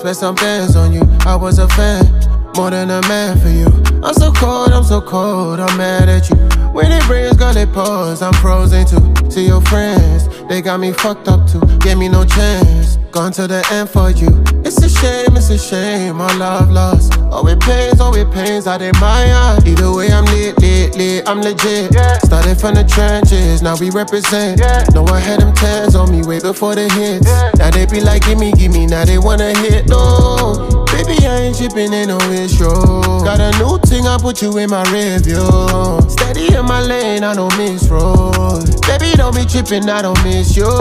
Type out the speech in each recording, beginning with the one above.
spent some bands on you. I was a fan, more than a man for you. I'm so cold, I'm mad at you. When it rains, girl, it pours, I'm frozen too. See your friends, they got me fucked up too. Gave me no chance, gone to the end for you. It's a shame, our love lost. Oh, it pains out in my eyes. Either way, I'm lit, I'm legit. Started from the trenches, now we represent. Know I had them tens on me way before the hits. Now they be like, gimme, now they wanna hit. No, baby, I ain't tripping, ain't no issue. Got a new thing, I put you in my review. Steady in my lane, I don't miss road. Baby, don't be tripping, I don't miss you.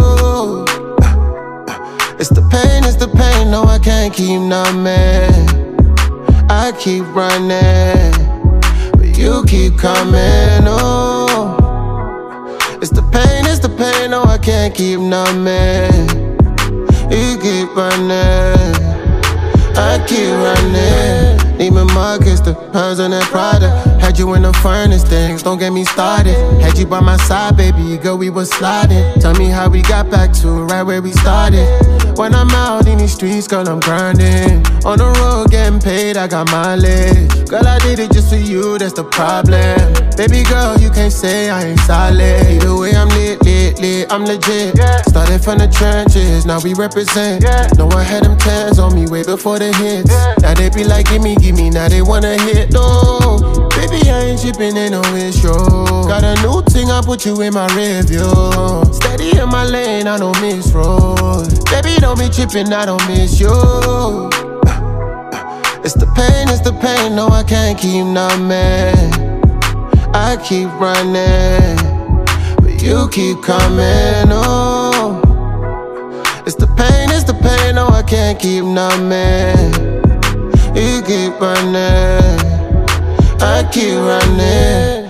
It's the pain, no, I can't keep numbing. I keep running, but you keep coming, oh. It's the pain, no, I can't keep numbing. You keep running, I keep running. Neiman Marcus, the pearls and that Prada. Had you in the furnace, things don't get me started. Had you by my side, baby, girl, we was sliding. Tell me how we got back to right where we started. When I'm out in these streets, girl, I'm grinding. On the road, getting paid, I got mileage. Girl, I did it just for you, that's the problem. Baby girl, you can't say I ain't solid. Either way, I'm lit, I'm legit. Started from the trenches, now we represent. Know I had them tens on me way before the hits. Now they be like, gimme, now they wanna hit. No, baby, I ain't tripping, ain't no issue. Got a new thing, I put you in my review. Steady in my lane, I don't miss road. Baby, don't be tripping, I don't miss you. It's the pain, no, I can't keep numbing. I keep running, but you keep coming, oh. It's the pain, no, I can't keep numbing. You keep running, I keep running.